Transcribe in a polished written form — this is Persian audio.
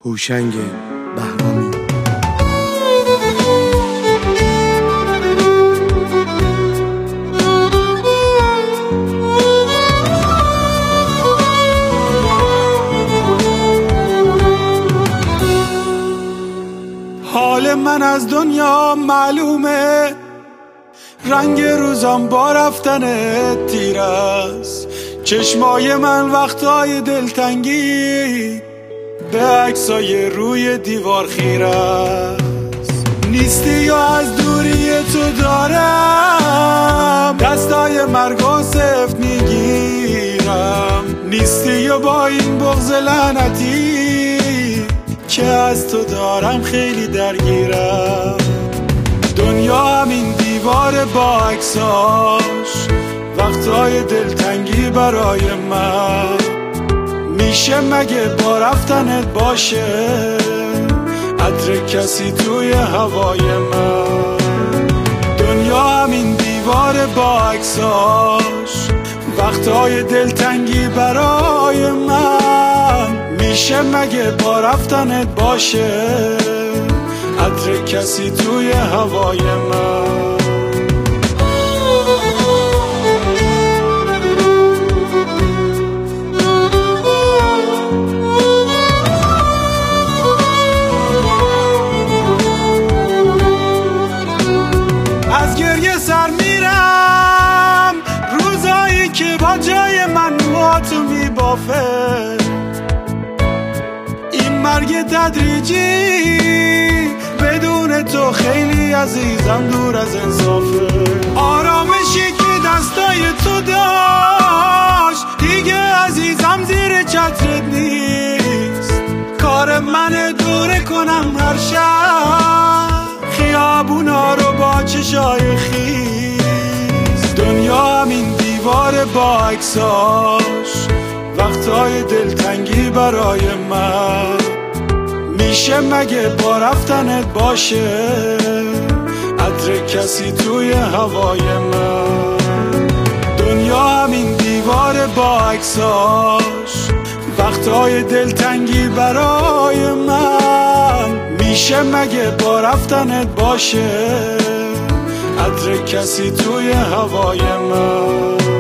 هوشنگ بهرامی. حال من از دنیا معلومه، رنگ روزم با رفتن تیر است. چشمای من وقتای دلتنگی به عکسای روی دیوار خیره است. نیستی یا از دوری تو دارم دستای مرگو سفت میگیرم. نیستی یا با این بغض لعنتی که از تو دارم خیلی درگیرم. دنیا همین دیوار با عکساش، وقتای دلتنگی برای من. میشه مگه با رفتنت باشه عطر کسی توی هوای من؟ دنیا همین دیوار با عکساش، وقتای دلتنگی برای من. میشه مگه با رفتنت باشه عطر کسی توی هوای من؟ از گریه سر میرم روزایی که با جای من موهاتو میبافه. این مرگ تدریجی بدون تو خیلی عزیزم دور از انصافه. آرامشی که دستای تو داشت دیگه عزیزم زیر چترت نیست. کار منه دوره کنم هر شب خیابونا رو با چشای خیز. دنیا همین دیوار با عکساش، وقتای دلتنگی برای من. میشه مگه با رفتنت باشه عطر کسی توی هوای من؟ دنیا همین دیوار با عکساش، وقتای دلتنگی برای من. میشه مگه با رفتنت باشه عطر کسی توی هوای من؟